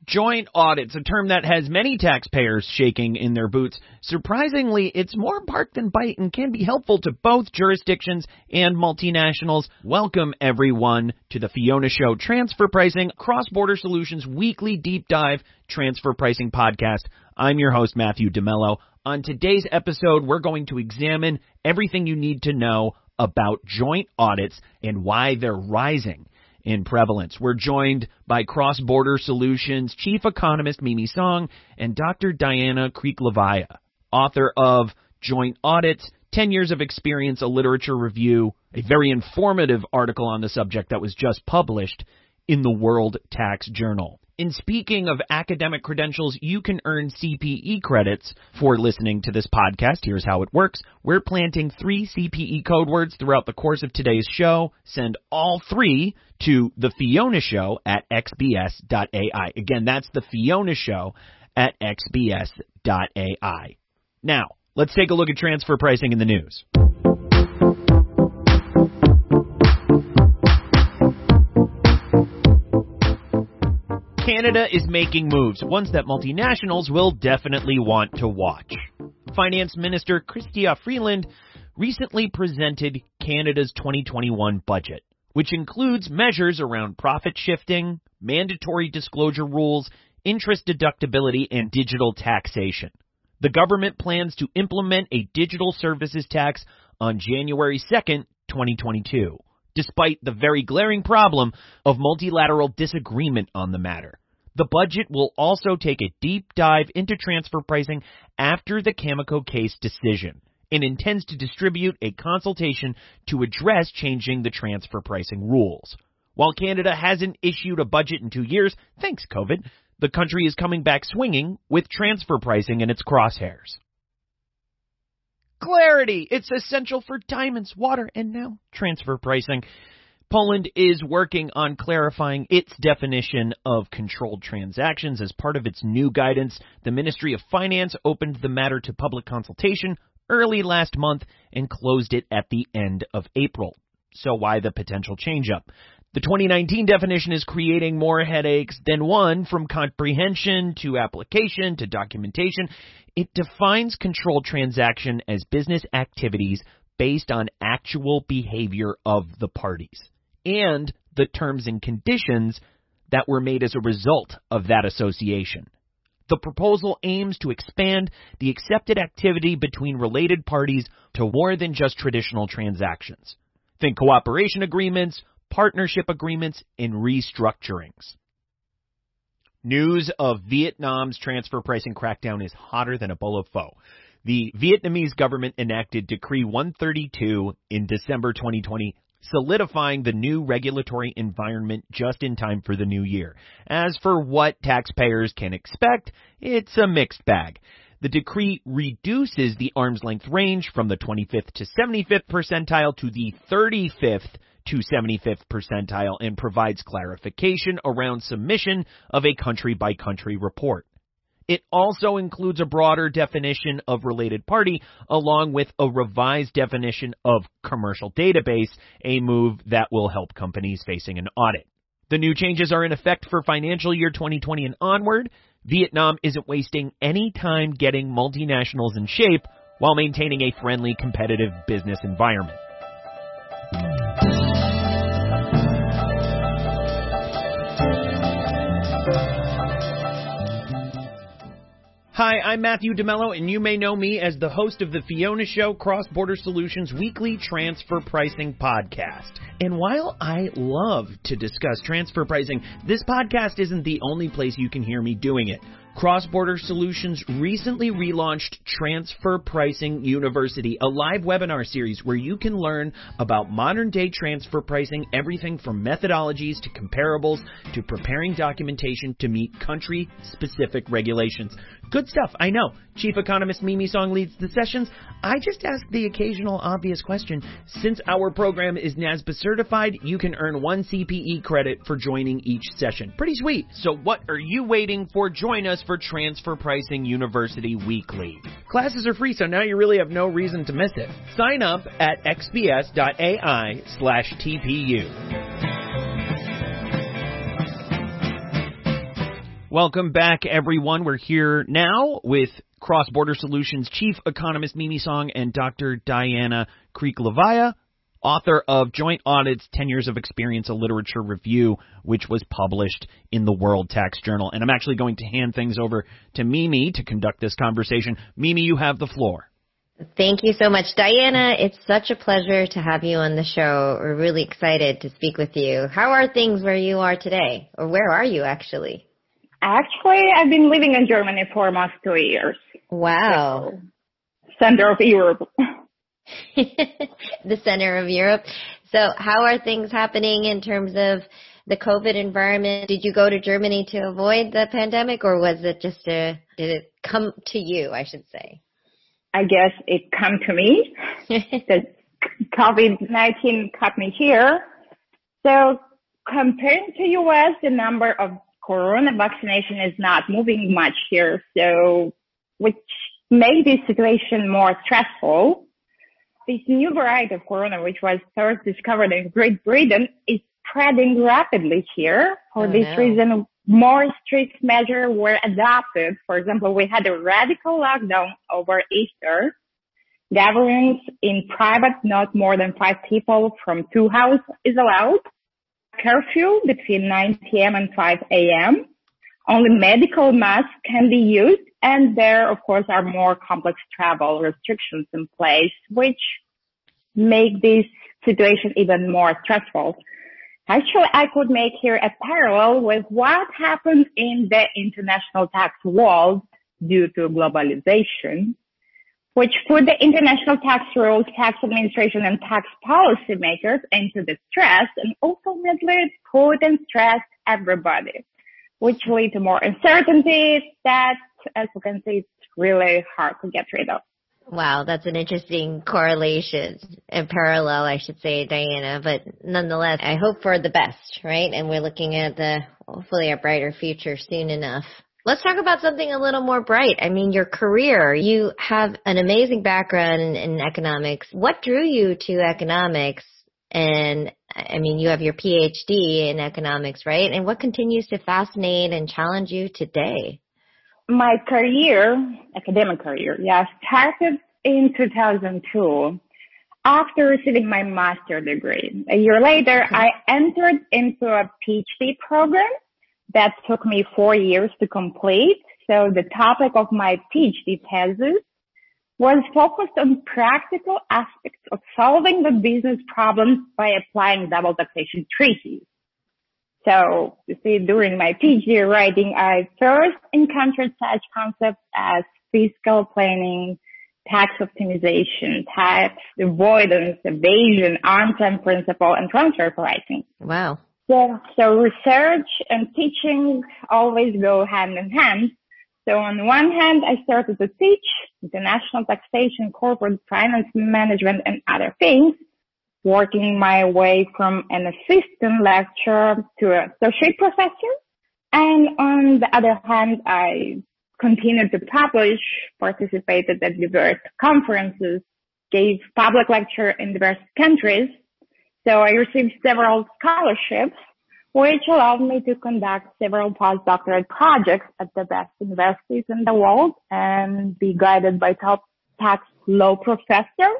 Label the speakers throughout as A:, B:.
A: Joint audits, a term that has many taxpayers shaking in their boots. Surprisingly, it's more bark than bite and can be helpful to both jurisdictions and multinationals. Welcome, everyone, to the Fiona Show Transfer Pricing Cross-Border Solutions Weekly Deep Dive Transfer Pricing Podcast. I'm your host, Matthew DeMello. On today's episode, we're going to examine everything you need to know about joint audits and why they're rising in prevalence. We're joined by Cross-Border Solutions Chief Economist Mimi Song and Dr. Diana Creek-Levaya, author of Joint Audits, 10 Years of Experience, a Literature Review, a very informative article on the subject that was just published in the World Tax Journal. In speaking of academic credentials, you can earn CPE credits for listening to this podcast. Here's how it works. We're planting 3 CPE code words throughout the course of today's show. Send all 3 to The Fiona Show at xbs.ai. Again, that's The Fiona Show at xbs.ai. Now, let's take a look at transfer pricing in the news. Canada is making moves, ones that multinationals will definitely want to watch. Finance Minister Chrystia Freeland recently presented Canada's 2021 budget, which includes measures around profit shifting, mandatory disclosure rules, interest deductibility, and digital taxation. The government plans to implement a digital services tax on January 2nd, 2022. Despite the very glaring problem of multilateral disagreement on the matter. The budget will also take a deep dive into transfer pricing after the Cameco case decision and intends to distribute a consultation to address changing the transfer pricing rules. While Canada hasn't issued a budget in 2 years, thanks COVID, the country is coming back swinging with transfer pricing in its crosshairs. Clarity! It's essential for diamonds, water, and now transfer pricing. Poland is working on clarifying its definition of controlled transactions. As part of its new guidance, the Ministry of Finance opened the matter to public consultation early last month and closed it at the end of April. So why the potential change-up? The 2019 definition is creating more headaches than one, from comprehension to application to documentation. It defines controlled transaction as business activities based on actual behavior of the parties and the terms and conditions that were made as a result of that association. The proposal aims to expand the accepted activity between related parties to more than just traditional transactions. Think cooperation agreements, partnership agreements, and restructurings. News of Vietnam's transfer pricing crackdown is hotter than a bowl of pho. The Vietnamese government enacted Decree 132 in December 2020, solidifying the new regulatory environment just in time for the new year. As for what taxpayers can expect, it's a mixed bag. The decree reduces the arm's length range from the 25th to 75th percentile to the 35th to 75th percentile and provides clarification around submission of a country-by-country report. It also includes a broader definition of related party, along with a revised definition of commercial database, a move that will help companies facing an audit. The new changes are in effect for financial year 2020 and onward. Vietnam isn't wasting any time getting multinationals in shape while maintaining a friendly, competitive business environment. Hi, I'm Matthew DeMello, and you may know me as the host of the Fiona Show Cross-Border Solutions Weekly Transfer Pricing Podcast. And while I love to discuss transfer pricing, this podcast isn't the only place you can hear me doing it. Cross-Border Solutions recently relaunched Transfer Pricing University, a live webinar series where you can learn about modern-day transfer pricing, everything from methodologies to comparables to preparing documentation to meet country-specific regulations. Good stuff, I know. Chief Economist Mimi Song leads the sessions. I just ask the occasional obvious question. Since our program is NASBA certified, you can earn 1 CPE credit for joining each session. Pretty sweet. So what are you waiting for? Join us for Transfer Pricing University Weekly. Classes are free, so now you really have no reason to miss it. Sign up at xbs.ai/TPU. Welcome back, everyone. We're here now with Cross Border Solutions Chief Economist Mimi Song and Dr. Diana Kriklevaia, author of Joint Audits, 10 Years of Experience, a Literature Review, which was published in the World Tax Journal. And I'm actually going to hand things over to Mimi to conduct this conversation. Mimi, you have the floor.
B: Thank you so much, Diana. It's such a pleasure to have you on the show. We're really excited to speak with you. How are things where you are today? Or where are you, actually?
C: Actually, I've been living in Germany for almost 2 years.
B: Wow.
C: So, center of Europe.
B: The center of Europe. So how are things happening in terms of the COVID environment? Did you go to Germany to avoid the pandemic, or was it just did it come to you, I should say?
C: I guess it come to me. The COVID-19 caught me here. So comparing to U.S., the number of corona vaccination is not moving much here, so which made this situation more stressful. This new variety of corona, which was first discovered in Great Britain, is spreading rapidly here. For this reason, more strict measures were adopted. For example, we had a radical lockdown over Easter. Gatherings in private, not more than 5 people from 2 houses is allowed. Curfew between 9 p.m. and 5 a.m. Only medical masks can be used, and there, of course, are more complex travel restrictions in place, which make this situation even more stressful. Actually, I could make here a parallel with what happened in the international tax world due to globalization, which put the international tax rules, tax administration, and tax policymakers into distress and ultimately put and stressed everybody, which lead to more uncertainty that, as you can see, it's really hard to get rid of.
B: Wow, that's an interesting correlation and parallel, I should say, Diana. But nonetheless, I hope for the best, right? And we're looking at hopefully a brighter future soon enough. Let's talk about something a little more bright. I mean, your career. You have an amazing background in economics. What drew you to economics? And, I mean, you have your PhD in economics, right? And what continues to fascinate and challenge you today?
C: My career, academic career, started in 2002 after receiving my master's degree. A year later, I entered into a PhD program that took me 4 years to complete. So the topic of my PhD thesis was focused on practical aspects of solving the business problems by applying double taxation treaties. So, you see, during my PhD writing, I first encountered such concepts as fiscal planning, tax optimization, tax avoidance, evasion, arm's length principle, and transfer pricing.
B: Wow.
C: So research and teaching always go hand in hand. So on one hand, I started to teach international taxation, corporate finance management, and other things, working my way from an assistant lecturer to an associate professor. And on the other hand, I continued to publish, participated at diverse conferences, gave public lecture in diverse countries. So I received several scholarships, which allowed me to conduct several postdoctorate projects at the best universities in the world and be guided by top tax law professors.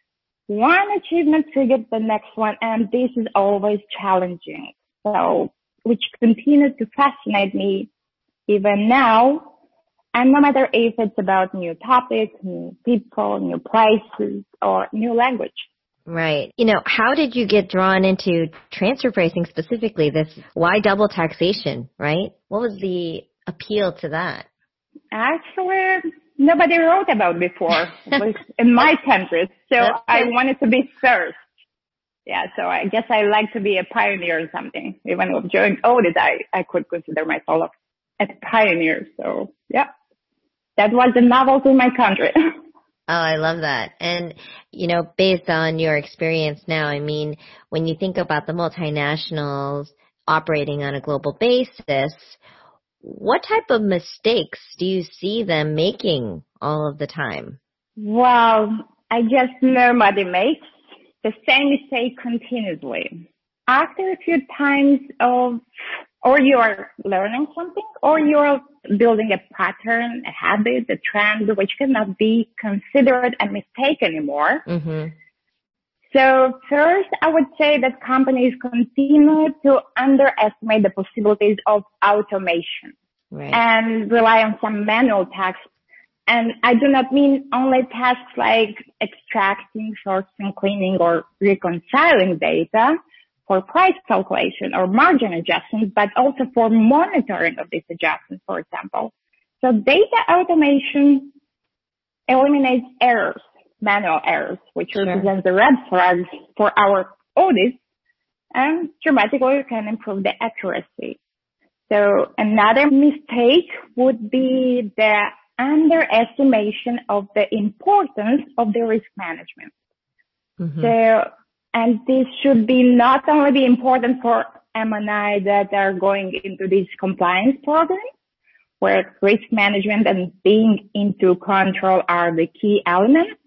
C: One achievement triggered the next one, and this is always challenging. So, which continues to fascinate me even now. And no matter if it's about new topics, new people, new places, or new language.
B: Right. You know, how did you get drawn into transfer pricing specifically? Why double taxation, right? What was the appeal to that?
C: Actually, nobody wrote about before, at least in my country. So I wanted to be first. Yeah, so I guess I like to be a pioneer or something. Even with joint audit, I could consider myself a pioneer. So yeah, that was the novelty in my country.
B: Oh, I love that. And, you know, based on your experience now, I mean, when you think about the multinationals operating on a global basis, what type of mistakes do you see them making all of the time?
C: Well, I guess nobody makes the same mistake continuously. After a few times of or you are learning something, or you are building a pattern, a habit, a trend, which cannot be considered a mistake anymore.
B: Mm-hmm.
C: So first, I would say that companies continue to underestimate the possibilities of automation and rely on some manual tasks. And I do not mean only tasks like extracting, sourcing, cleaning, or reconciling data for price calculation or margin adjustments, but also for monitoring of these adjustments, for example. So data automation eliminates errors, manual errors, which represents the red flags for our audits, and dramatically can improve the accuracy. So another mistake would be the underestimation of the importance of the risk management. Mm-hmm. So, and this should be not only be important for M&I that are going into these compliance programs, where risk management and being into control are the key elements.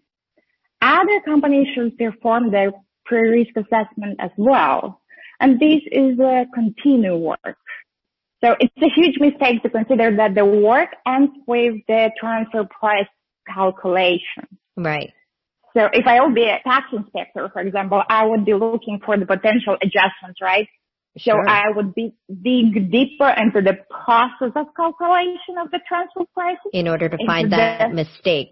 C: Other companies should perform their pre-risk assessment as well. And this is a continued work. So it's a huge mistake to consider that the work ends with the transfer price calculation.
B: Right.
C: So if I would be a tax inspector, for example, I would be looking for the potential adjustments, right? Sure. So I would dig deeper into the process of calculation of the transfer price.
B: In order to find that mistake.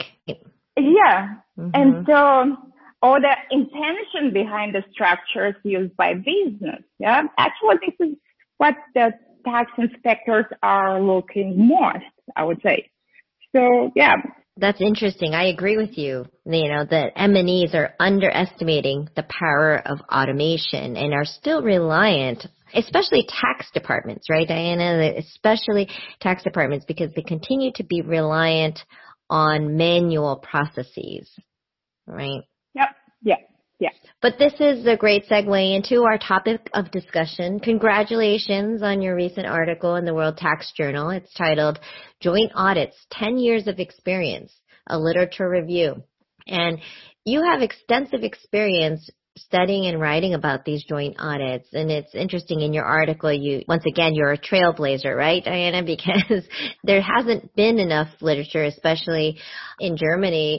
C: Yeah. Mm-hmm. And so, or the intention behind the structures used by business. Yeah. Actually, this is what the tax inspectors are looking most, I would say. So, yeah.
B: That's interesting. I agree with you. You know, that M&Es are underestimating the power of automation and are still reliant, especially tax departments, right, Diana? Especially tax departments, because they continue to be reliant on manual processes, right?
C: Yep. Yeah. Yeah.
B: But this is a great segue into our topic of discussion. Congratulations on your recent article in the World Tax Journal. It's titled Joint Audits, 10 Years of Experience, a Literature Review. And you have extensive experience studying and writing about these joint audits. And it's interesting in your article, once again, you're a trailblazer, right, Diana? Because there hasn't been enough literature, especially in Germany,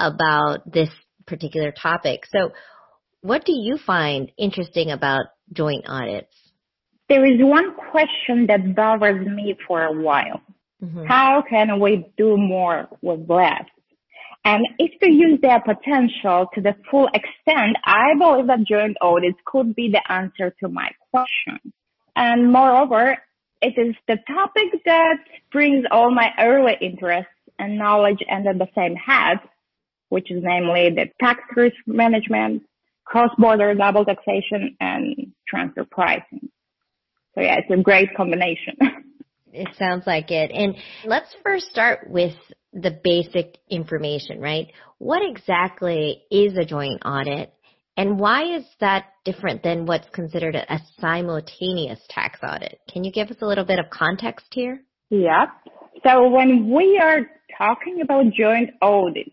B: about this particular topic. So what do you find interesting about joint audits?
C: There is one question that bothers me for a while. Mm-hmm. How can we do more with less? And if to use their potential to the full extent, I believe that joint audits could be the answer to my question. And moreover, it is the topic that brings all my early interests and knowledge under the same hat, which is namely the tax risk management, cross-border double taxation, and transfer pricing. So yeah, it's a great combination.
B: It sounds like it. And let's first start with the basic information, right? What exactly is a joint audit, and why is that different than what's considered a simultaneous tax audit? Can you give us a little bit of context here?
C: Yeah. So when we are talking about joint audits,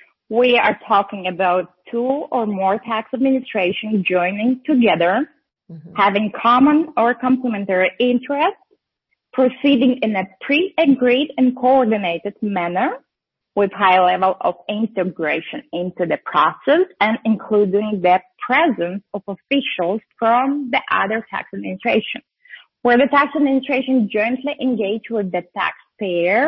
C: we are talking about two or more tax administrations joining together, having common or complementary interests, proceeding in a pre-agreed and coordinated manner with high level of integration into the process and including the presence of officials from the other tax administration, where the tax administration jointly engage with the taxpayer,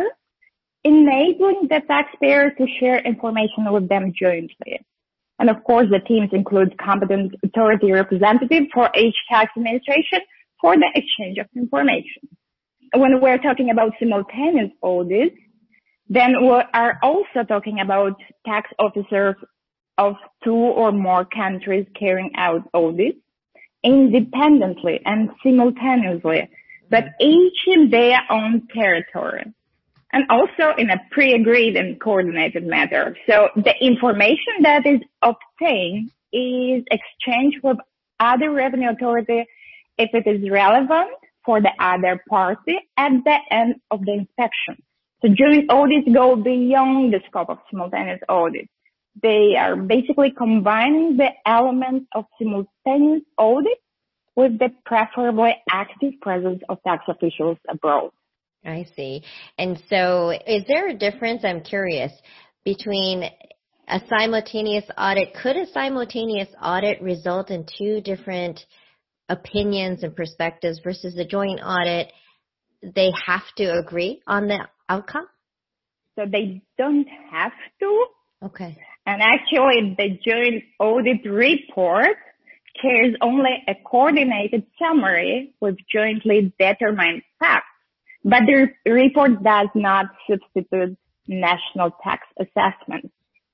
C: enabling the taxpayer to share information with them jointly. And of course, the teams include competent authority representative for each tax administration for the exchange of information. When we're talking about simultaneous audits, then we are also talking about tax officers of two or more countries carrying out audits independently and simultaneously, but each in their own territory, and also in a pre-agreed and coordinated manner. So the information that is obtained is exchanged with other revenue authority if it is relevant for the other party at the end of the inspection. So joint audits go beyond the scope of simultaneous audits. They are basically combining the elements of simultaneous audit with the preferably active presence of tax officials abroad.
B: I see. And so is there a difference, I'm curious, between a simultaneous audit? Could a simultaneous audit result in two different opinions and perspectives versus a joint audit? They have to agree on the outcome?
C: So they don't have to.
B: Okay.
C: And actually, the joint audit report carries only a coordinated summary with jointly determined facts. But the report does not substitute national tax assessment.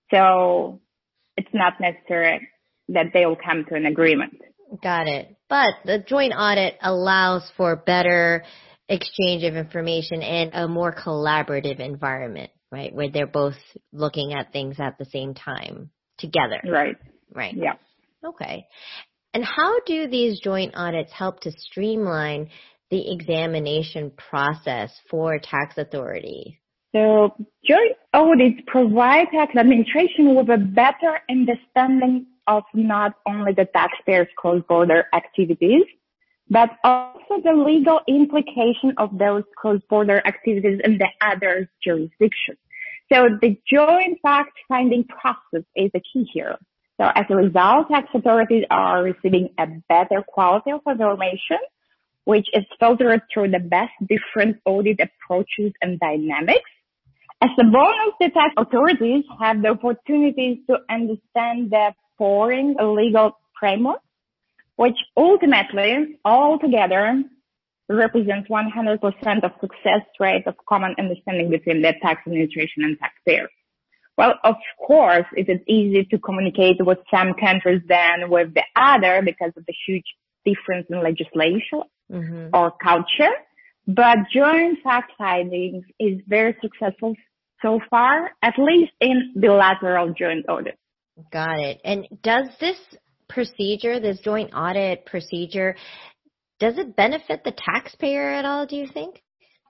C: So it's not necessary that they will come to an agreement.
B: Got it. But the joint audit allows for better exchange of information and a more collaborative environment, right, where they're both looking at things at the same time together.
C: Right.
B: Right.
C: Yeah.
B: Okay. And how do these joint audits help to streamline the examination process for tax authority?
C: So joint audits provide tax administration with a better understanding of not only the taxpayers' cross-border activities, but also the legal implication of those cross-border activities in the other jurisdictions. So the joint fact-finding process is the key here. So as a result, tax authorities are receiving a better quality of information, which is filtered through the best different audit approaches and dynamics. As a bonus, the tax authorities have the opportunities to understand the foreign legal framework, which ultimately, altogether, represents 100% of success rate of common understanding between the tax administration and taxpayers. Well, of course, it is easy to communicate with some countries than with the other because of the huge difference in legislation or culture. But joint fact-finding is very successful so far, at least in bilateral joint audits.
B: Got it. And does this procedure, this joint audit procedure, does it benefit the taxpayer at all, do you think?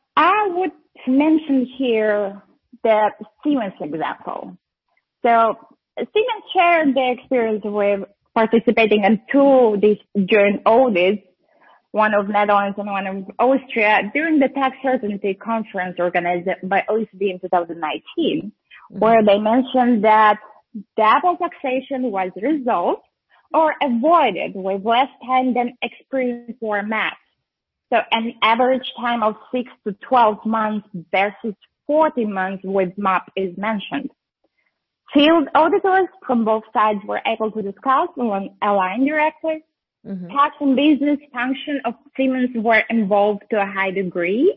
C: I would mention here the Siemens example. So Siemens shared their experience with participating in two these joint audits, one of Netherlands and one of Austria, during the tax certainty conference organized by OECD in 2019, where they mentioned that double taxation was resolved or avoided with less time than experienced for MAP. So an average time of 6 to 12 months versus 40 months with MAP is mentioned. Field auditors from both sides were able to discuss and align directly. Tax and business function of Siemens were involved to a high degree.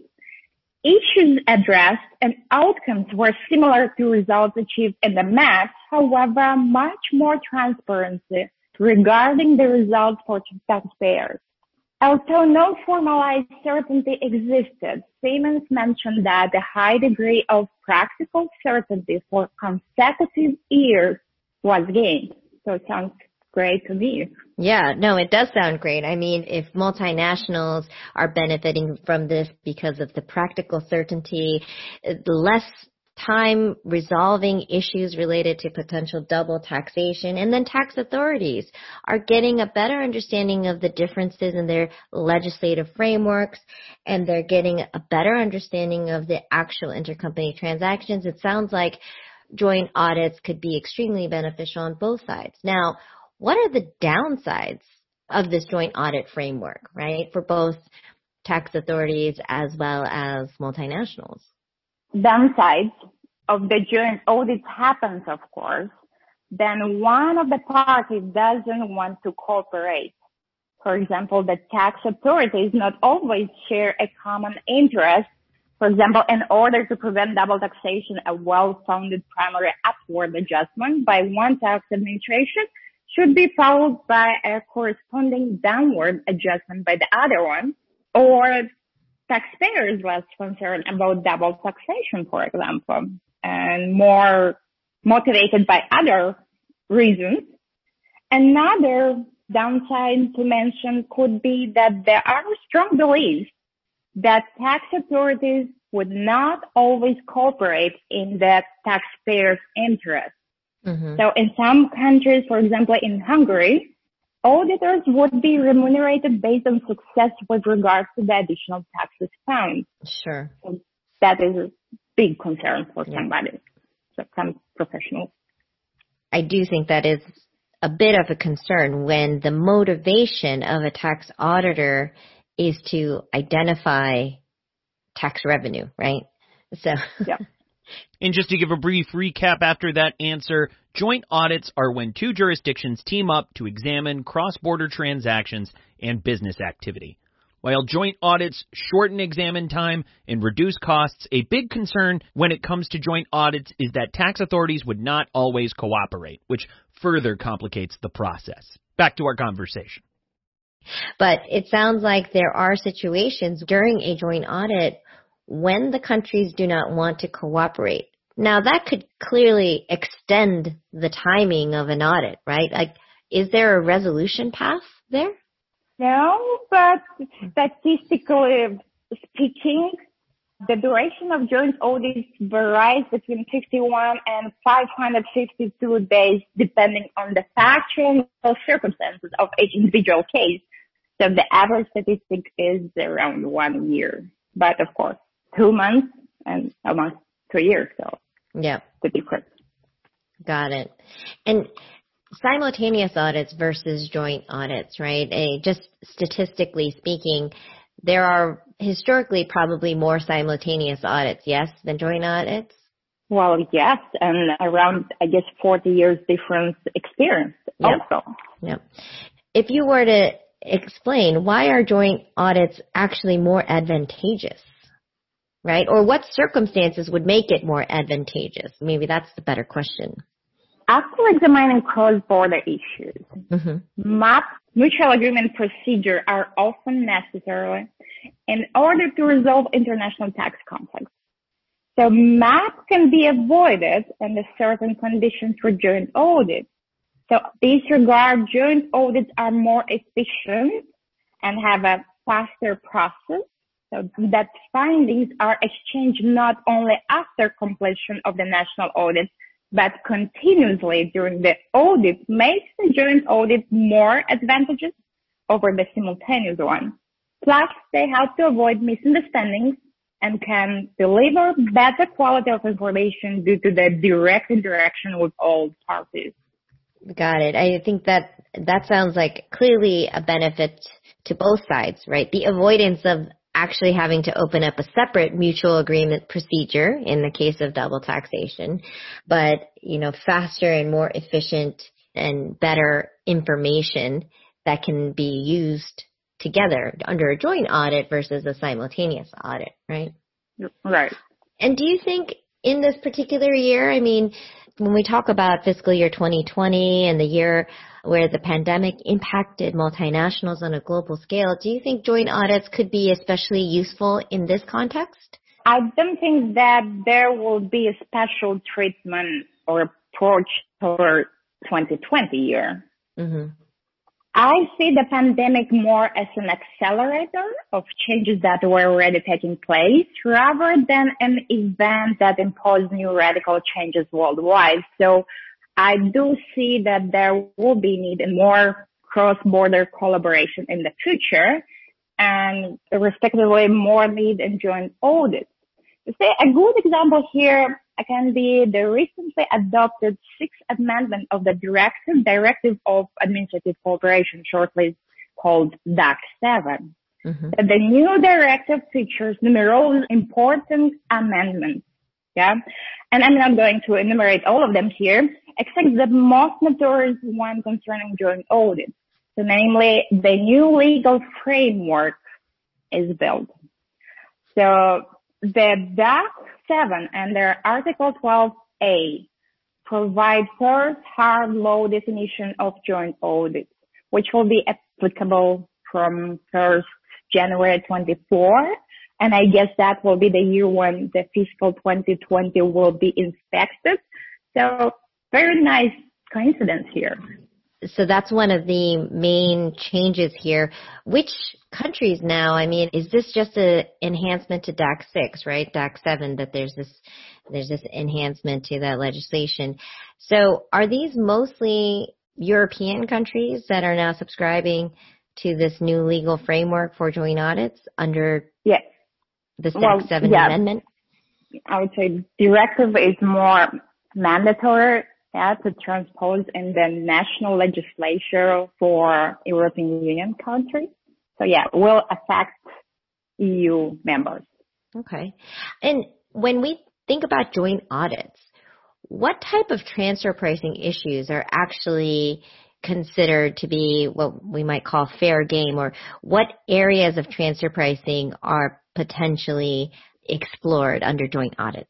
C: Issues addressed and outcomes were similar to results achieved in the MAP, however, much more transparency regarding the results for taxpayers. Although no formalized certainty existed, Siemens mentioned that the high degree of practical certainty for consecutive years was gained. So it sounds great to me.
B: Yeah, no, it does sound great. I mean, if multinationals are benefiting from this because of the practical certainty, less time resolving issues related to potential double taxation, and then tax authorities are getting a better understanding of the differences in their legislative frameworks, and they're getting a better understanding of the actual intercompany transactions. It sounds like joint audits could be extremely beneficial on both sides. Now, what are the downsides of this joint audit framework, right, for both tax authorities as well as multinationals?
C: Downsides of the joint audit happens, of course, then one of the parties doesn't want to cooperate. For example, the tax authorities not always share a common interest. For example, in order to prevent double taxation, a well-founded primary upward adjustment by one tax administration should be followed by a corresponding downward adjustment by the other one, or taxpayers less concerned about double taxation, for example, and more motivated by other reasons. Another downside to mention could be that there are strong beliefs that tax authorities would not always cooperate in the taxpayer's interest. So in some countries, for example, in Hungary, auditors would be remunerated based on success with regards to the additional taxes found.
B: Sure.
C: So that is a big concern for somebody, so some professionals.
B: I do think that is a bit of a concern when the motivation of a tax auditor is to identify tax revenue, right? So,
C: yeah.
A: And just to give a brief recap after that answer, joint audits are when two jurisdictions team up to examine cross-border transactions and business activity. While joint audits shorten examine time and reduce costs, a big concern when it comes to joint audits is that tax authorities would not always cooperate, which further complicates the process. Back to our conversation.
B: But it sounds like there are situations during a joint audit when the countries do not want to cooperate. Now, that could clearly extend the timing of an audit, right? Like, is there a resolution path there?
C: No, but statistically speaking, the duration of joint audits varies between 51 and 552 days depending on the factual circumstances of each individual case. So the average statistic is around 1 year. But of course, 2 months and almost 2 years. So
B: yeah,
C: the difference.
B: Got it. And simultaneous audits versus joint audits, right? Just statistically speaking, there are historically probably more simultaneous audits, yes, than joint audits?
C: Well, yes, and around, I guess, 40 years difference experience also.
B: Yep. If you were to explain, why are joint audits actually more advantageous, right? Or what circumstances would make it more advantageous? Maybe that's the better question.
C: After examining cross-border issues, MAP, mutual agreement procedure, are often necessary in order to resolve international tax conflicts. So MAP can be avoided under certain conditions for joint audits. So in this regard, joint audits are more efficient and have a faster process, so that findings are exchanged not only after completion of the national audit, but continuously during the audit makes the joint audit more advantageous over the simultaneous one. Plus, they help to avoid misunderstandings and can deliver better quality of information due to the direct interaction with all parties.
B: Got it. I think that sounds like clearly a benefit to both sides, right? The avoidance of actually having to open up a separate mutual agreement procedure in the case of double taxation, but, faster and more efficient and better information that can be used together under a joint audit versus a simultaneous audit, right?
C: Right.
B: And do you think in this particular year, when we talk about fiscal year 2020 and the year where the pandemic impacted multinationals on a global scale, do you think joint audits could be especially useful in this context?
C: I don't think that there will be a special treatment or approach for 2020 year.
B: Mm-hmm.
C: I see the pandemic more as an accelerator of changes that were already taking place rather than an event that imposed new radical changes worldwide. So I do see that there will be need in more cross-border collaboration in the future and respectively more need in joint audits. To say a good example here can be the recently adopted 6th Amendment of the Directive of Administrative Cooperation, shortly called DAC7. Mm-hmm. The new directive features numerous important amendments. Yeah. And I'm not going to enumerate all of them here, except the most notorious one concerning joint audits. So namely, the new legal framework is built. So the DAC7 and their Article 12A provide first hard law definition of joint audits, which will be applicable from 1st January 24. And I guess that will be the year when the fiscal 2020 will be inspected. So very nice coincidence here.
B: So that's one of the main changes here. Which countries now, is this just an enhancement to DAC 6, right? DAC 7, that there's this enhancement to that legislation. So are these mostly European countries that are now subscribing to this new legal framework for joint audits under the STAC 7 amendment?
C: I would say directive is more mandatory to transpose in the national legislature for European Union countries. So will affect EU members.
B: Okay. And when we think about joint audits, what type of transfer pricing issues are actually considered to be what we might call fair game, or what areas of transfer pricing are potentially explored under joint audits?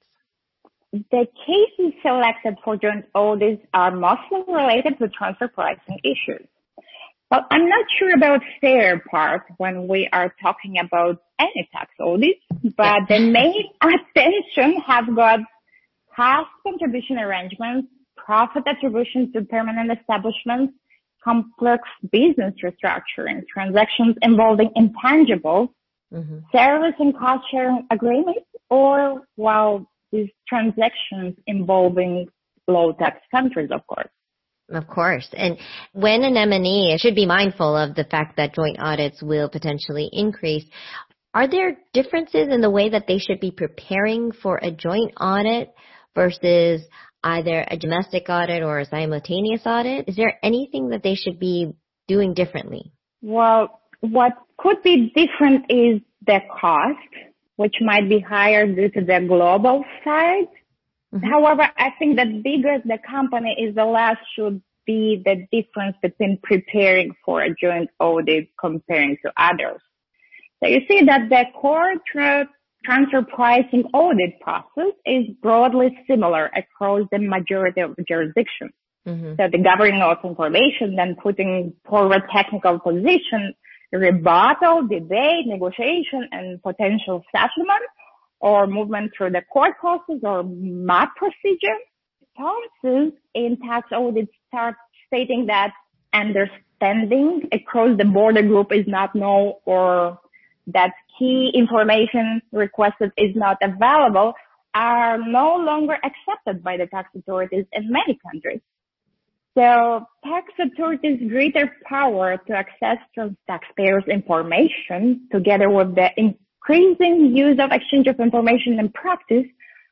C: The cases selected for joint audits are mostly related to transfer pricing issues. But I'm not sure about fair part when we are talking about any tax audits, but the main attention have got past contribution arrangements, profit attributions to permanent establishments, complex business restructuring, transactions involving intangibles, service and cost sharing agreements, or these transactions involving low tax countries, of course.
B: Of course. And when an M&E should be mindful of the fact that joint audits will potentially increase, are there differences in the way that they should be preparing for a joint audit versus either a domestic audit or a simultaneous audit? Is there anything that they should be doing differently?
C: Well, what could be different is the cost, which might be higher due to the global side. However, I think that bigger the company is, the less should be the difference between preparing for a joint audit comparing to others. So you see that the core transfer pricing audit process is broadly similar across the majority of jurisdictions. So the gathering of information, then putting forward technical position, rebuttal, debate, negotiation, and potential settlement, or movement through the court process or MAP procedure. Sponsors in tax audits start stating that understanding across the border group is not known, or that key information requested is not available, are no longer accepted by the tax authorities in many countries. So tax authorities' greater power to access taxpayers' information, together with the increasing use of exchange of information in practice,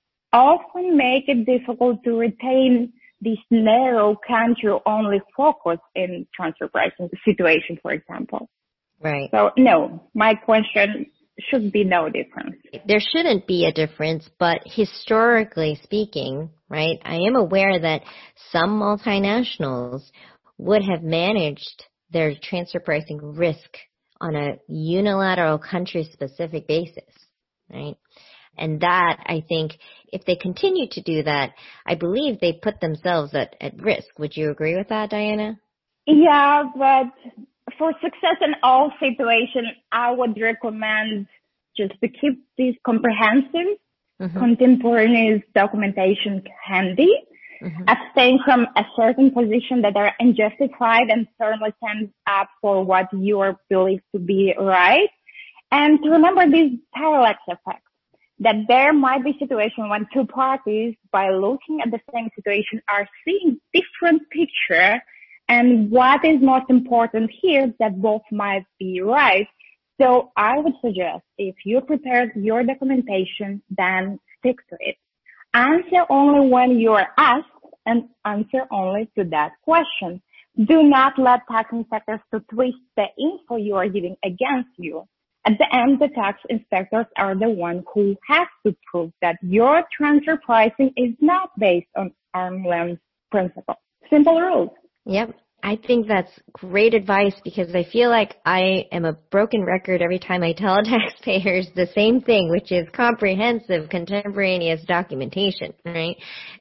C: often make it difficult to retain this narrow country-only focus in transfer pricing situation, for example.
B: Right.
C: So, no, my question should be no difference.
B: There shouldn't be a difference, but historically speaking, right, I am aware that some multinationals would have managed their transfer pricing risk on a unilateral country-specific basis, right? And that, I think, if they continue to do that, I believe they put themselves at risk. Would you agree with that, Diana?
C: Yeah, but for success in all situations, I would recommend just to keep this comprehensive, contemporaneous documentation handy, abstain from a certain position that are unjustified, and firmly stand up for what you are believed to be right. And to remember this parallax effect, that there might be situations when two parties, by looking at the same situation, are seeing different picture. And what is most important here, that both might be right. So I would suggest, if you prepared your documentation, then stick to it. Answer only when you are asked, and answer only to that question. Do not let tax inspectors to twist the info you are giving against you. At the end, the tax inspectors are the ones who have to prove that your transfer pricing is not based on arm's length principle. Simple rules.
B: Yep. I think that's great advice, because I feel like I am a broken record every time I tell taxpayers the same thing, which is comprehensive, contemporaneous documentation, right?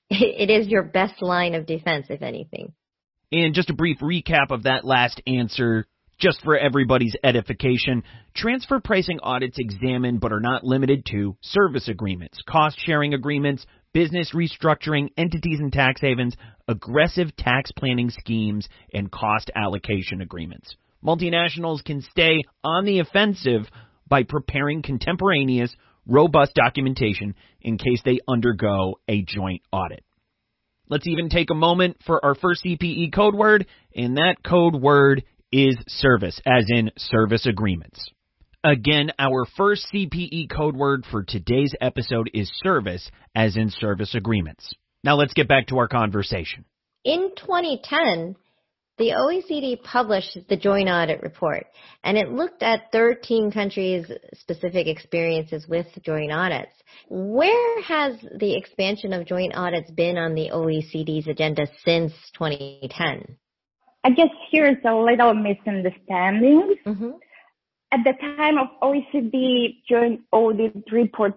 B: It is your best line of defense, if anything.
A: And just a brief recap of that last answer, just for everybody's edification, transfer pricing audits examine but are not limited to service agreements, cost-sharing agreements, business restructuring, entities and tax havens, aggressive tax planning schemes, and cost allocation agreements. Multinationals can stay on the offensive by preparing contemporaneous, robust documentation in case they undergo a joint audit. Let's even take a moment for our first CPE code word, and that code word is service, as in service agreements. Again, our first CPE code word for today's episode is service, as in service agreements. Now let's get back to our conversation.
B: In 2010, the OECD published the Joint Audit Report, and it looked at 13 countries' specific experiences with joint audits. Where has the expansion of joint audits been on the OECD's agenda since 2010?
C: I guess here's a little misunderstanding.
B: Mm-hmm.
C: At the time of OECD Joint Audit Report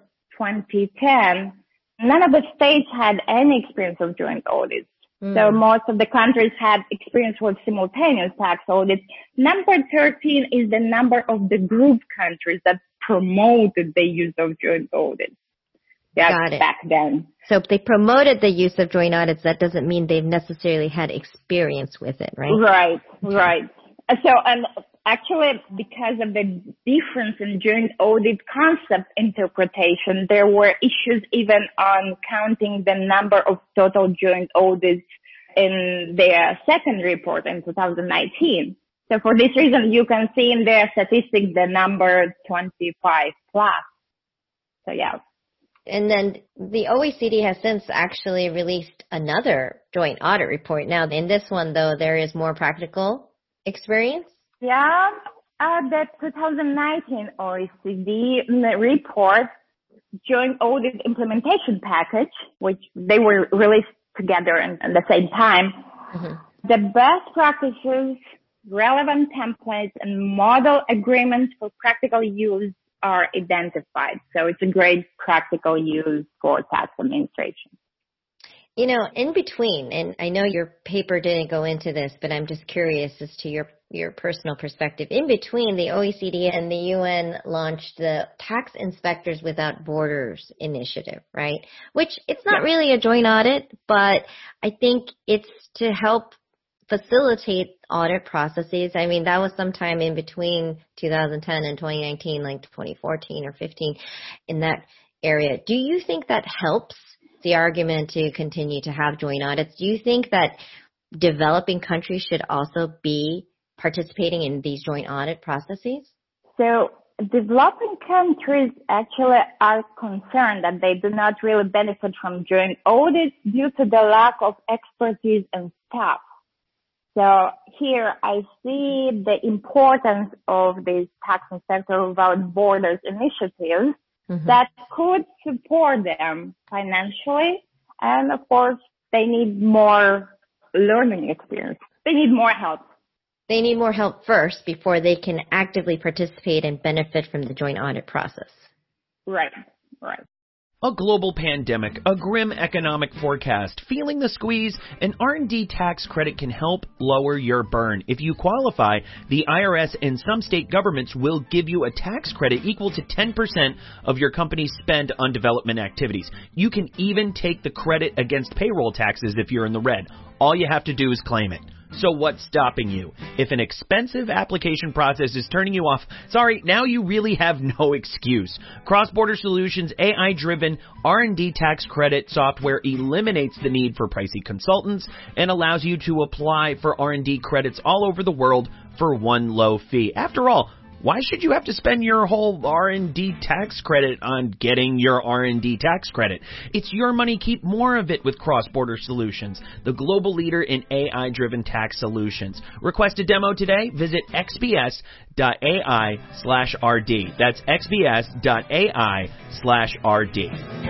C: 2010, none of the states had any experience of joint audits. So most of the countries had experience with simultaneous tax audits. Number 13 is the number of the group countries that promoted the use of joint audits.
B: Got it.
C: Back then.
B: So if they promoted the use of joint audits, that doesn't mean they've necessarily had experience with it, right?
C: Right. So, and actually, because of the difference in joint audit concept interpretation, there were issues even on counting the number of total joint audits in their second report in 2019. So for this reason, you can see in their statistics the number 25 plus. So yeah.
B: And then the OECD has since actually released another joint audit report. Now, in this one, though, there is more practical experience.
C: Yeah, the 2019 OECD report, Joint Audit Implementation Package, which they were released together at the same time. Mm-hmm. The best practices, relevant templates, and model agreements for practical use are identified. So it's a great practical use for tax administration.
B: You know, in between, and I know your paper didn't go into this, but I'm just curious as to your personal perspective. In between, the OECD and the UN launched the Tax Inspectors Without Borders initiative, right? Which it's not really a joint audit, but I think it's to help facilitate audit processes. I mean, that was sometime in between 2010 and 2019, like 2014 or 15 in that area. Do you think that helps the argument to continue to have joint audits? Do you think that developing countries should also be participating in these joint audit processes?
C: So developing countries actually are concerned that they do not really benefit from joint audits due to the lack of expertise and staff. So here I see the importance of this Tax Inspectors Without Borders initiative that could support them financially. And of course, they need more learning experience. They need more help.
B: They need more help first before they can actively participate and benefit from the joint audit process.
C: Right.
A: A global pandemic, a grim economic forecast, feeling the squeeze, an R&D tax credit can help lower your burn. If you qualify, the IRS and some state governments will give you a tax credit equal to 10% of your company's spend on development activities. You can even take the credit against payroll taxes if you're in the red. All you have to do is claim it. So what's stopping you? If an expensive application process is turning you off, sorry, now you really have no excuse. Cross-Border Solutions' AI-driven R&D tax credit software eliminates the need for pricey consultants and allows you to apply for R&D credits all over the world for one low fee. After all, why should you have to spend your whole R&D tax credit on getting your R&D tax credit? It's your money. Keep more of it with Cross-Border Solutions, the global leader in AI-driven tax solutions. Request a demo today. Visit xbs.ai/RD. That's xbs.ai/RD.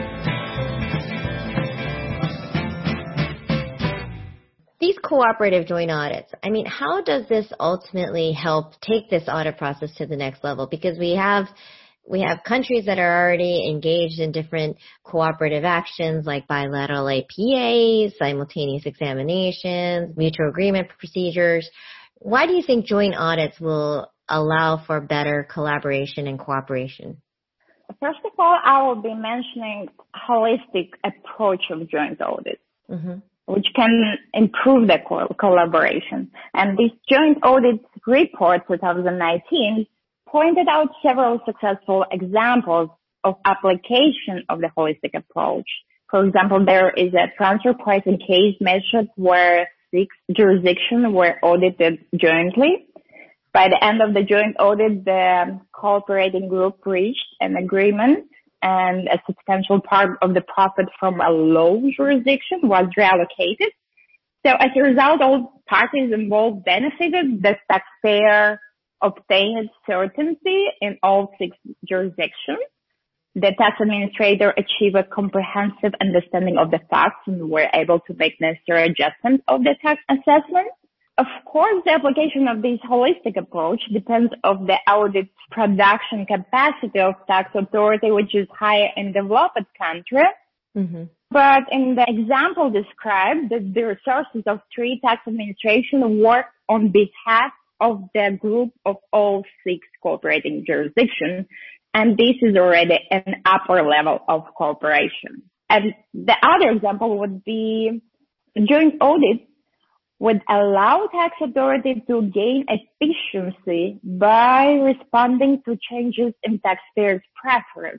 B: These cooperative joint audits, I mean, how does this ultimately help take this audit process to the next level? Because we have countries that are already engaged in different cooperative actions like bilateral APAs, simultaneous examinations, mutual agreement procedures. Why do you think joint audits will allow for better collaboration and cooperation?
C: First of all, I will be mentioning holistic approach of joint audits. Which can improve the collaboration. And this Joint Audit Report 2019 pointed out several successful examples of application of the holistic approach. For example, there is a transfer pricing case measured where 6 jurisdictions were audited jointly. By the end of the joint audit, the cooperating group reached an agreement and a substantial part of the profit from a low jurisdiction was reallocated. So as a result, all parties involved benefited. The taxpayer obtained certainty in all 6 jurisdictions. The tax administrator achieved a comprehensive understanding of the facts and were able to make necessary adjustments of the tax assessment. Of course, the application of this holistic approach depends on the audit production capacity of tax authority, which is higher in developed countries. Mm-hmm. But in the example described, the resources of 3 tax administrations work on behalf of the group of all 6 cooperating jurisdictions. And this is already an upper level of cooperation. And the other example would be joint audit would allow tax authorities to gain efficiency by responding to changes in taxpayers' preferences.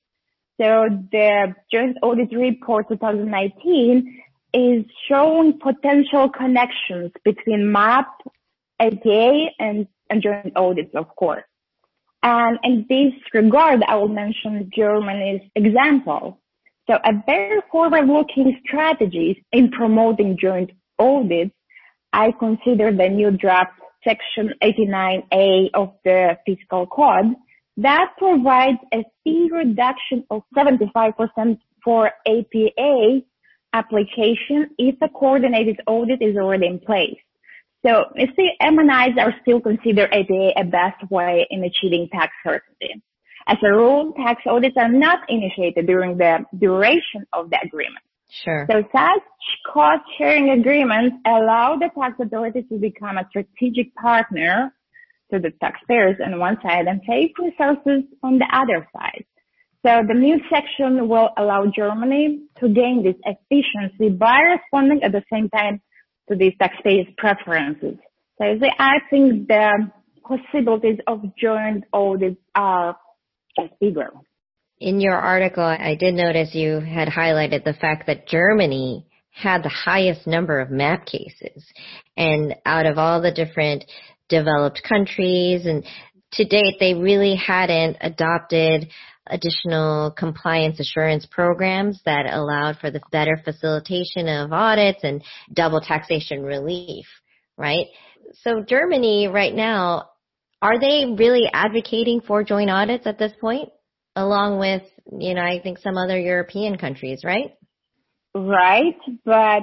C: So the Joint Audit Report 2019 is showing potential connections between MAP, APA, and joint audits, of course. And in this regard, I will mention Germany's example. So a very forward-looking strategy in promoting joint audits, I consider the new draft Section 89A of the Fiscal Code that provides a fee reduction of 75% for APA application if a coordinated audit is already in place. So if the MNIs are still considered APA a best way in achieving tax certainty. As a rule, tax audits are not initiated during the duration of the agreement.
B: Sure.
C: So such cost-sharing agreements allow the tax authority to become a strategic partner to the taxpayers on one side and save resources on the other side. So the new section will allow Germany to gain this efficiency by responding at the same time to these taxpayers' preferences. So I think the possibilities of joint audits are just bigger.
B: In your article, I did notice you had highlighted the fact that Germany had the highest number of MAP cases. And out of all the different developed countries, and to date, they really hadn't adopted additional compliance assurance programs that allowed for the better facilitation of audits and double taxation relief, right? So Germany right now, are they really advocating for joint audits at this point? Along with, I think some other European countries, right?
C: Right, but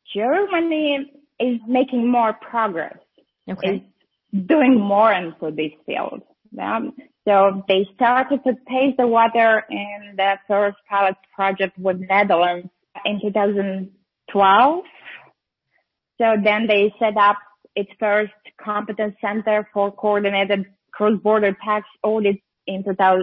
C: Germany is making more progress.
B: Okay.
C: Is doing more into this field. So they started to taste the water in the first pilot project with Netherlands in 2012. So then they set up its first competence center for coordinated cross-border tax audits in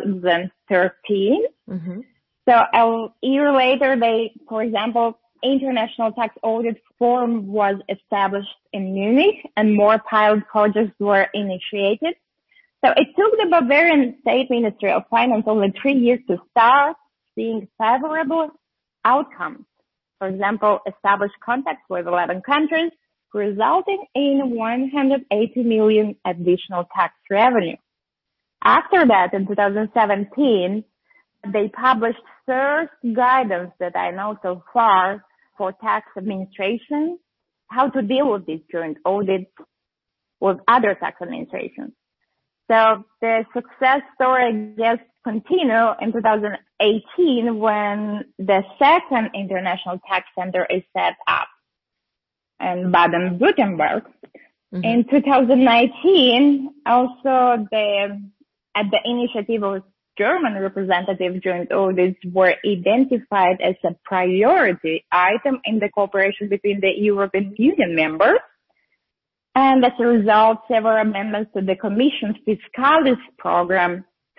C: 2013. Mm-hmm. So a year later, for example, International Tax Audit Forum was established in Munich and more pilot projects were initiated. So it took the Bavarian State Ministry of Finance only 3 years to start seeing favorable outcomes. For example, establish contacts with 11 countries, resulting in 180 million additional tax revenue. After that, in 2017, they published first guidance that I know so far for tax administration, how to deal with these joint audits with other tax administrations. So the success story just continued in 2018 when the second International Tax Center is set up in Baden-Württemberg. Mm-hmm. In 2019, also at the initiative of German representative joint audits were identified as a priority item in the cooperation between the European Union members. And as a result, several amendments to the Commission's Fiscalis program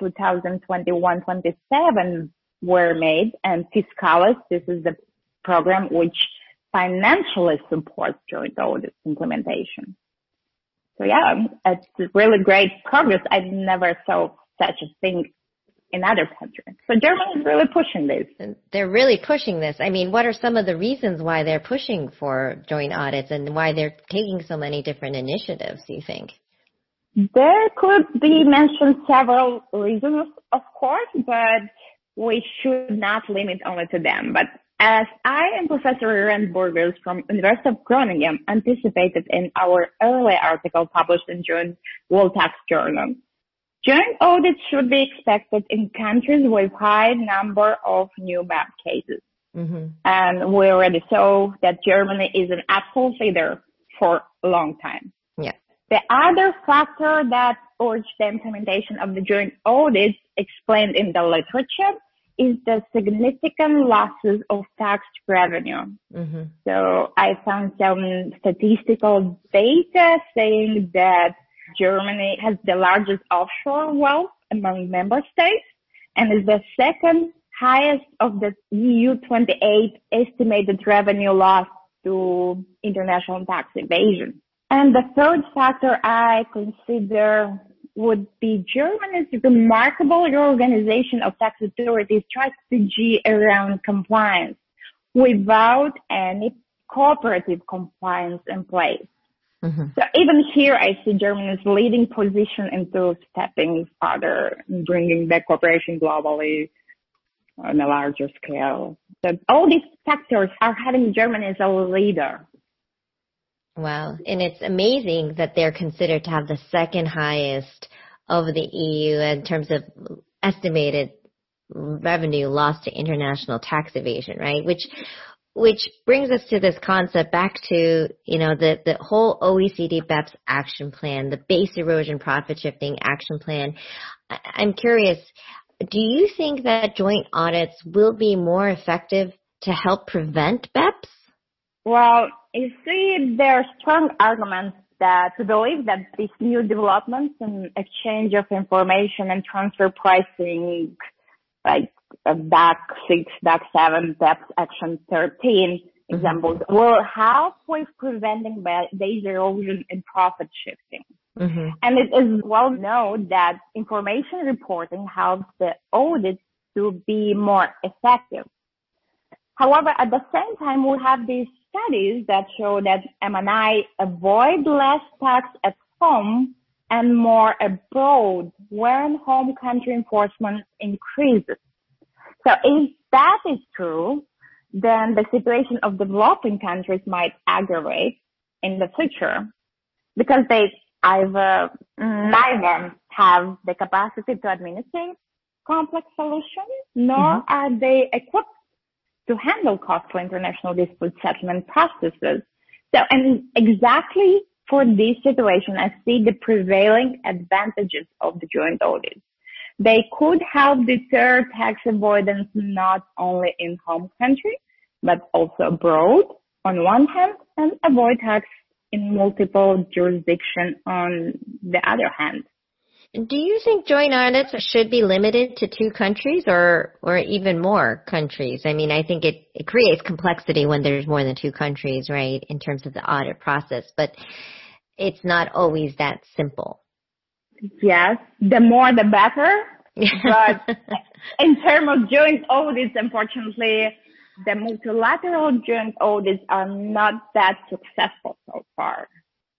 C: 2021-27 were made. And Fiscalis, this is the program which financially supports joint audit implementation. So yeah, it's really great progress. I never saw such a thing in other countries. So Germany is really pushing this.
B: They're really pushing this. I mean, what are some of the reasons why they're pushing for joint audits and why they're taking so many different initiatives, do you think?
C: There could be mentioned several reasons, of course, but we should not limit only to them. But as I and Professor Irene Burgers from University of Groningen anticipated in our early article published in June World Tax Journal, joint audits should be expected in countries with high number of new BEPS cases. Mm-hmm. And we already saw that Germany is an absolute leader for a long time.
B: Yeah.
C: The other factor that urged the implementation of the joint audits explained in the literature is the significant losses of tax revenue. Mm-hmm. So I found some statistical data saying that Germany has the largest offshore wealth among member states and is the second highest of the EU 28 estimated revenue loss to international tax evasion. And the third factor I consider would be Germany's remarkable reorganization of tax authorities' strategy around compliance without any cooperative compliance in place. Mm-hmm. So even here, I see Germany's leading position into stepping further and bringing the cooperation globally on a larger scale. So all these factors are having Germany as a leader.
B: Wow. And it's amazing that they're considered to have the second highest of the EU in terms of estimated revenue lost to international tax evasion, right? Which brings us to this concept back to, the whole OECD BEPS action plan, the base erosion profit shifting action plan. I'm curious, do you think that joint audits will be more effective to help prevent BEPS?
C: Well, you see, there are strong arguments to believe that these new developments and exchange of information and transfer pricing, like DAC 6, DAC 7, BEPS Action 13 examples, will help with preventing base erosion and profit shifting. Mm-hmm. And it is well known that information reporting helps the audits to be more effective. However, at the same time, we have these studies that show that M&I avoid less tax at home and more abroad when home country enforcement increases. So if that is true, then the situation of developing countries might aggravate in the future because they neither have the capacity to administer complex solutions, nor are they equipped to handle costly international dispute settlement processes. So, and exactly for this situation, I see the prevailing advantages of the joint audits. They could help deter tax avoidance not only in home country, but also abroad on one hand, and avoid tax in multiple jurisdictions on the other hand.
B: Do you think joint audits should be limited to 2 countries or even more countries? I mean, I think it creates complexity when there's more than 2 countries, right, in terms of the audit process, but it's not always that simple.
C: Yes, the more the better, but in terms of joint audits, unfortunately, the multilateral joint audits are not that successful so far.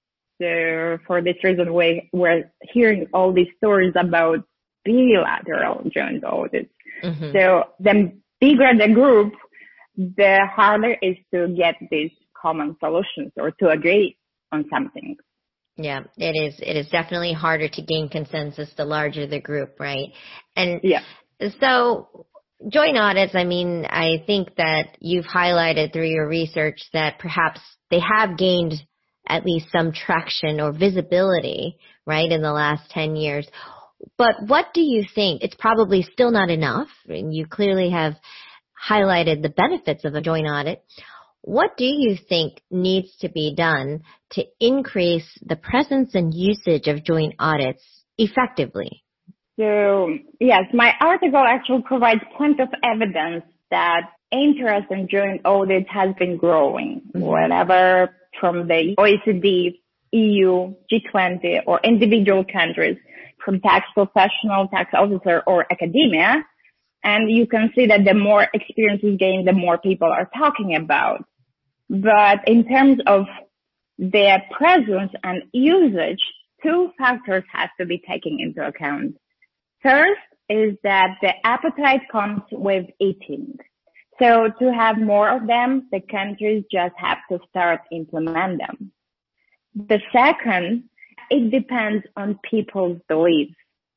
C: So for this reason, we're hearing all these stories about bilateral joint audits. Mm-hmm. So the bigger the group, the harder it is to get these common solutions or to agree on something.
B: Yeah, it is. It is definitely harder to gain consensus the larger the group, right? And so joint audits, I mean, I think that you've highlighted through your research that perhaps they have gained at least some traction or visibility, right, in the last 10 years. But what do you think? It's probably still not enough, and you clearly have highlighted the benefits of a joint audit. What do you think needs to be done to increase the presence and usage of joint audits effectively?
C: So, yes, my article actually provides plenty of evidence that interest in joint audits has been growing, whenever from the OECD, EU, G20, or individual countries from tax professional, tax officer, or academia. And you can see that the more experience is gained, the more people are talking about. But in terms of their presence and usage, two factors have to be taken into account. First is that the appetite comes with eating. So to have more of them, the countries just have to start implement them. The second, it depends on people's beliefs.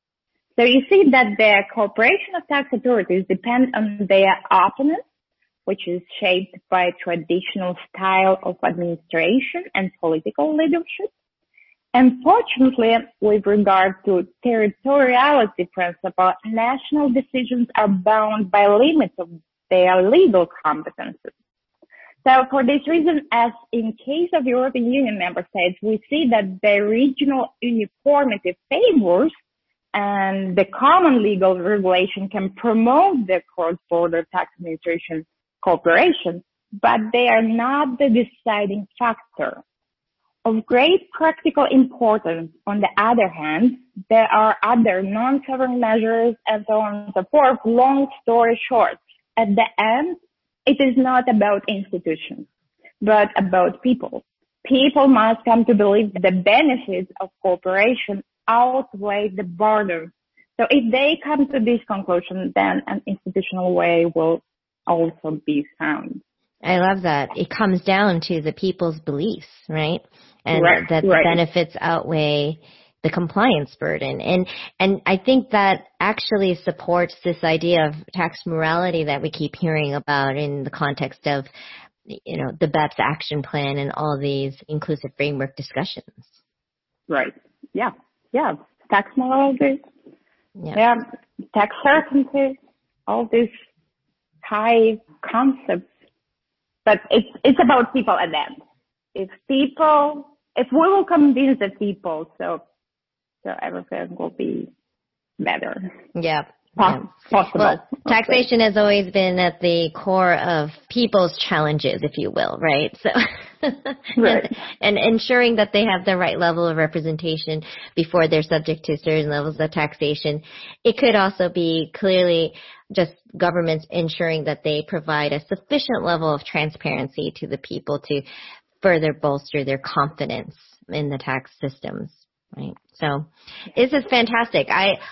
C: So you see that the cooperation of tax authorities depends on their openness, which is shaped by traditional style of administration and political leadership. Unfortunately, with regard to territoriality principle, national decisions are bound by limits of their legal competences. So for this reason, as in case of European Union member states, we see that the regional uniformity favors and the common legal regulation can promote the cross-border tax administration cooperation, but they are not the deciding factor. Of great practical importance, on the other hand, there are other non-sovereign measures and so on and so forth. Long story short, at the end, it is not about institutions, but about people. People must come to believe that the benefits of cooperation outweigh the borders. So if they come to this conclusion, then an institutional way will also be found.
B: I love that. It comes down to the people's beliefs, right? And that the benefits outweigh the compliance burden. And I think that actually supports this idea of tax morality that we keep hearing about in the context of, you know, the BEPS action plan and all these inclusive framework discussions.
C: Right. Yeah. Yeah. Tax morality. Yeah. Tax certainty. All these high concepts. But it's about people at the end. If we will convince the people, so everything will be better.
B: Yeah.
C: Possible.
B: Well, taxation has always been at the core of people's challenges, if you will, right? So,
C: right.
B: and ensuring that they have the right level of representation before they're subject to certain levels of taxation. It could also be clearly just governments ensuring that they provide a sufficient level of transparency to the people to further bolster their confidence in the tax systems, right? So this is fantastic.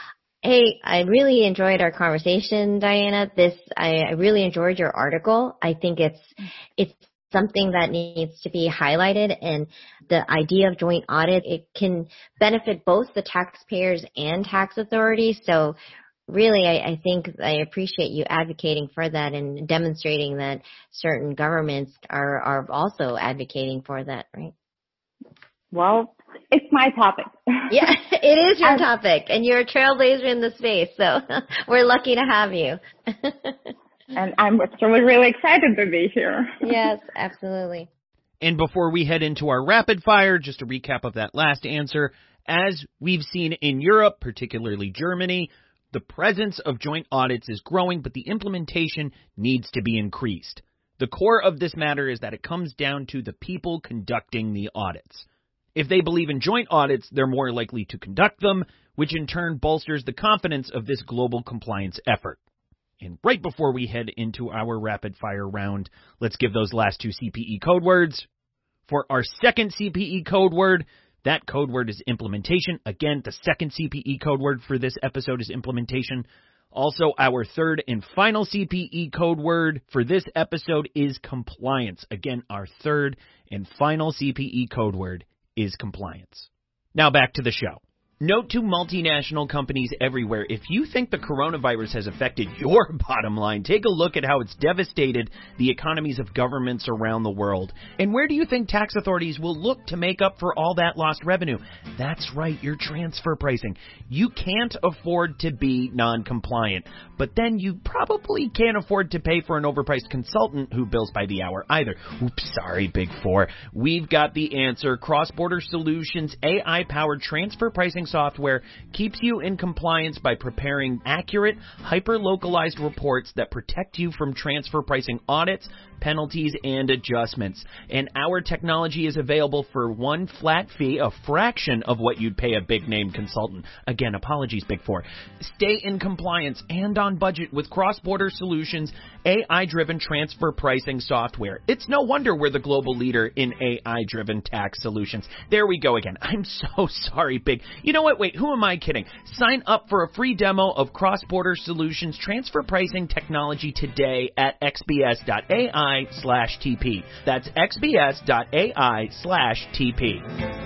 B: I really enjoyed our conversation, Diana. I really enjoyed your article. I think it's something that needs to be highlighted, and the idea of joint audit, it can benefit both the taxpayers and tax authorities. So really, I think I appreciate you advocating for that and demonstrating that certain governments are also advocating for that, right?
C: Well, it's my topic.
B: Yeah, it is your topic, and you're a trailblazer in the space, so we're lucky to have you.
C: And I'm really excited to be here.
B: Yes, absolutely.
A: And before we head into our rapid fire, just a recap of that last answer, as we've seen in Europe, particularly Germany, the presence of joint audits is growing, but the implementation needs to be increased. The core of this matter is that it comes down to the people conducting the audits. If they believe in joint audits, they're more likely to conduct them, which in turn bolsters the confidence of this global compliance effort. And right before we head into our rapid-fire round, let's give those last two CPE code words. For our second CPE code word, that code word is implementation. Again, the second CPE code word for this episode is implementation. Also, our third and final CPE code word for this episode is compliance. Again, our third and final CPE code word is compliance. Now back to the show. Note to multinational companies everywhere, if you think the coronavirus has affected your bottom line, take a look at how it's devastated the economies of governments around the world. And where do you think tax authorities will look to make up for all that lost revenue? That's right, your transfer pricing. You can't afford to be non-compliant, but then you probably can't afford to pay for an overpriced consultant who bills by the hour either. Oops, sorry, Big Four. We've got the answer. Cross-Border Solutions AI-powered transfer pricing software keeps you in compliance by preparing accurate, hyper-localized reports that protect you from transfer pricing audits, penalties, and adjustments. And our technology is available for one flat fee, a fraction of what you'd pay a big-name consultant. Again, apologies, Big Four. Stay in compliance and on budget with Cross-Border Solutions' AI-driven transfer pricing software. It's no wonder we're the global leader in AI-driven tax solutions. There we go again. I'm so sorry, Big. You know what? Wait, who am I kidding? Sign up for a free demo of Cross-Border Solutions transfer pricing technology today at xbs.ai/TP. That's xbs.ai/TP.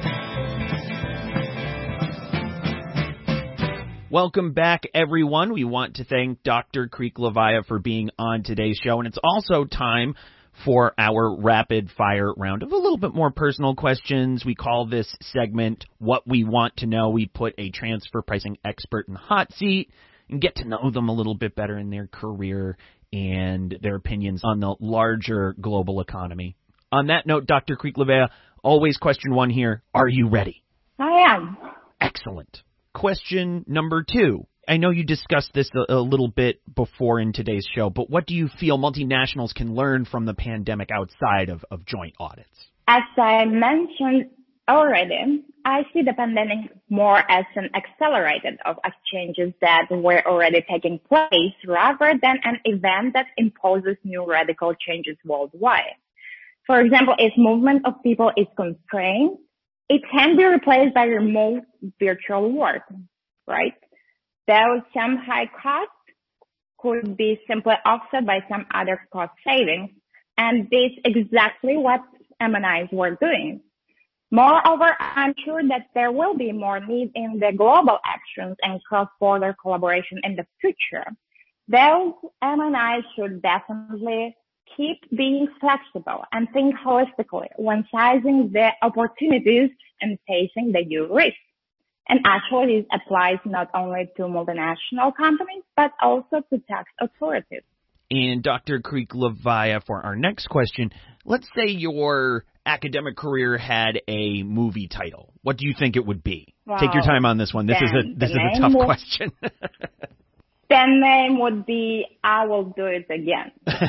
A: Welcome back, everyone. We want to thank Dr. Kriklevaia for being on today's show, and it's also time for our rapid fire round of a little bit more personal questions. We call this segment What We Want to Know. We put a transfer pricing expert in the hot seat and get to know them a little bit better in their career and their opinions on the larger global economy. On that note, Dr. Kriklevaia, always question one here. Are you ready?
C: I am.
A: Excellent. Question number 2. I know you discussed this a little bit before in today's show, but what do you feel multinationals can learn from the pandemic outside of joint audits?
C: As I mentioned already, I see the pandemic more as an accelerator of exchanges that were already taking place rather than an event that imposes new radical changes worldwide. For example, if movement of people is constrained, it can be replaced by remote virtual work, right? Though some high costs could be simply offset by some other cost savings, and this is exactly what M&Is were doing. Moreover, I'm sure that there will be more need in the global actions and cross-border collaboration in the future. Those M&Is should definitely keep being flexible and think holistically when sizing the opportunities and facing the new risks. And actually, this applies not only to multinational companies, but also to tax authorities.
A: And Dr. Kriklevaia, for our next question, let's say your academic career had a movie title. What do you think it would be?
C: Wow.
A: Take your time on this one. This is a tough question.
C: The name would be I Will Do It Again.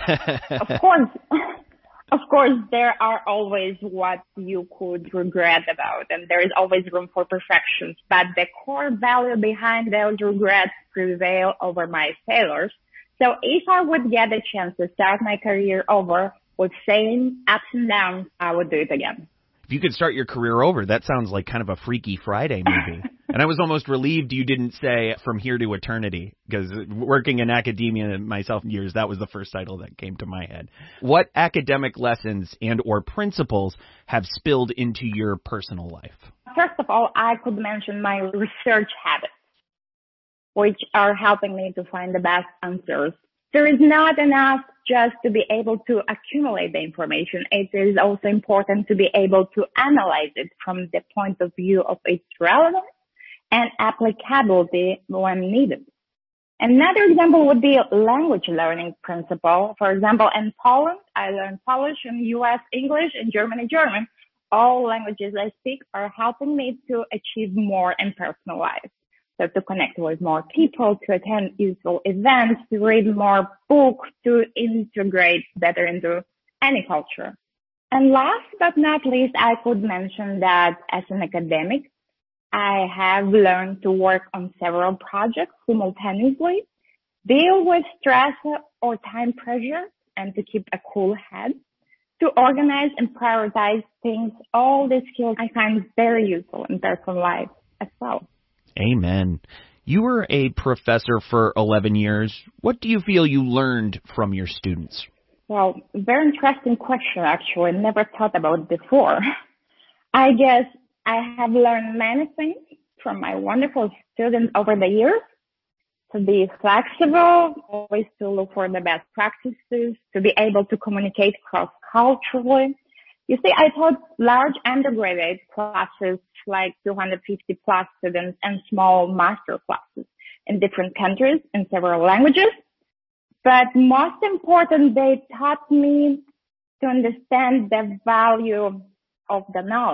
C: Of course, there are always what you could regret about, and there is always room for perfections, but the core value behind those regrets prevail over my failures. So if I would get a chance to start my career over with same ups and downs, I would do it again.
A: If you could start your career over, that sounds like kind of a Freaky Friday movie. And I was almost relieved you didn't say From Here to Eternity, because working in academia myself years, that was the first title that came to my head. What academic lessons and or principles have spilled into your personal life?
C: First of all, I could mention my research habits, which are helping me to find the best answers. There is not enough just to be able to accumulate the information. It is also important to be able to analyze it from the point of view of its relevance and applicability when needed. Another example would be language learning principle. For example, in Poland, I learned Polish, in US, English, in Germany, German. All languages I speak are helping me to achieve more in personal life. So to connect with more people, to attend useful events, to read more books, to integrate better into any culture. And last but not least, I could mention that as an academic, I have learned to work on several projects simultaneously, deal with stress or time pressure, and to keep a cool head, to organize and prioritize things. All these skills I find very useful in personal life as well.
A: Amen. You were a professor for 11 years. What do you feel you learned from your students?
C: Well, very interesting question, actually. Never thought about it before. I guess I have learned many things from my wonderful students over the years. To be flexible, always to look for the best practices, to be able to communicate cross-culturally. You see, I taught large undergraduate classes, like 250 plus students, and small master classes in different countries in several languages. But most important, they taught me to understand the value of the knowledge.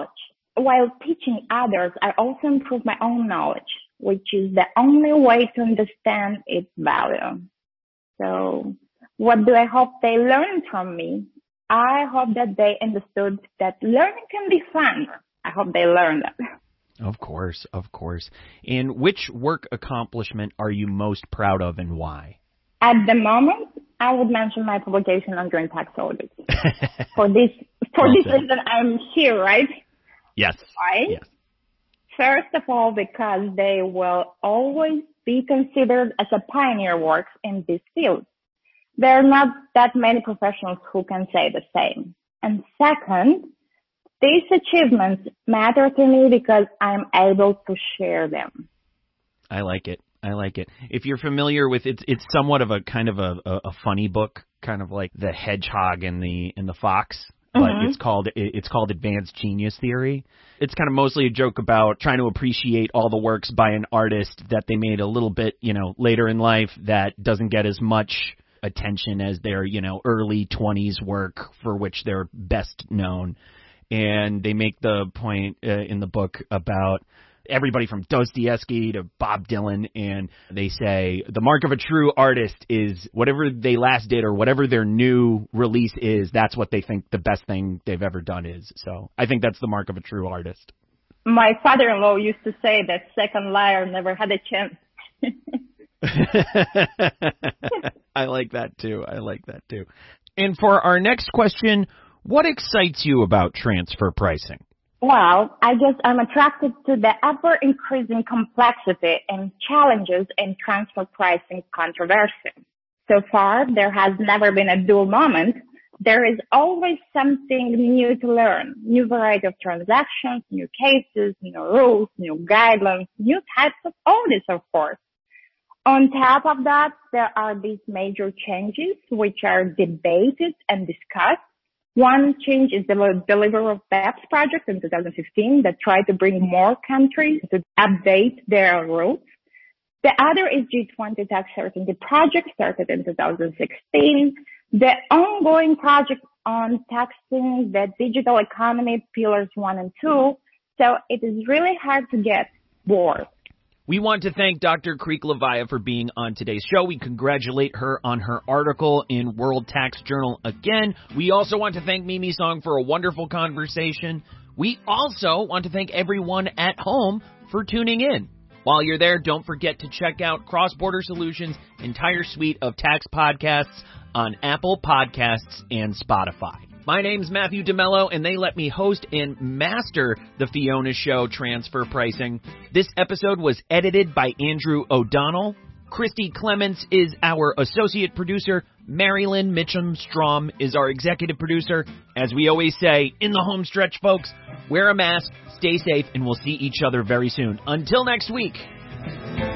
C: while teaching others, I also improve my own knowledge, which is the only way to understand its value. So what do I hope they learn from me? I hope that they understood that learning can be fun. I hope they learned that.
A: Of course, of course. And which work accomplishment are you most proud of and why?
C: At the moment, I would mention my publication on joint tax audits. For this reason, I'm here, right?
A: Yes.
C: Why?
A: Yes.
C: First of all, because they will always be considered as a pioneer work in this field. There are not that many professionals who can say the same. And second, these achievements matter to me because I'm able to share them.
A: I like it. I like it. If you're familiar with it, it's somewhat of a kind of a funny book, kind of like The Hedgehog and the Fox. But it's called Advanced Genius Theory. It's kind of mostly a joke about trying to appreciate all the works by an artist that they made a little bit, later in life that doesn't get as much attention as their, early 20s work for which they're best known. And they make the point in the book about everybody from Dostoevsky to Bob Dylan, and they say the mark of a true artist is whatever they last did or whatever their new release is, that's what they think the best thing they've ever done is. So I think that's the mark of a true artist.
C: My father-in-law used to say that second liar never had a chance.
A: I like that too. And for our next question, what excites you about transfer pricing?
C: Well, I guess I'm attracted to the ever-increasing complexity and challenges in transfer pricing controversy. So far, there has never been a dull moment. There is always something new to learn, new variety of transactions, new cases, new rules, new guidelines, new types of audits, of course. On top of that, there are these major changes which are debated and discussed. One change is the delivery of BEPS project in 2015 that tried to bring more countries to update their rules. The other is G20 tax certainty project started in 2016. The ongoing project on taxing the digital economy pillars 1 and 2. So it is really hard to get bored.
A: We want to thank Dr. Krieglovaya for being on today's show. We congratulate her on her article in World Tax Journal again. We also want to thank Mimi Song for a wonderful conversation. We also want to thank everyone at home for tuning in. While you're there, don't forget to check out Cross Border Solutions' entire suite of tax podcasts on Apple Podcasts and Spotify. My name's Matthew DeMello, and they let me host and master the Fiona Show Transfer Pricing. This episode was edited by Andrew O'Donnell. Christy Clements is our associate producer. Marilyn Mitchum-Strom is our executive producer. As we always say, in the home stretch, folks, wear a mask, stay safe, and we'll see each other very soon. Until next week.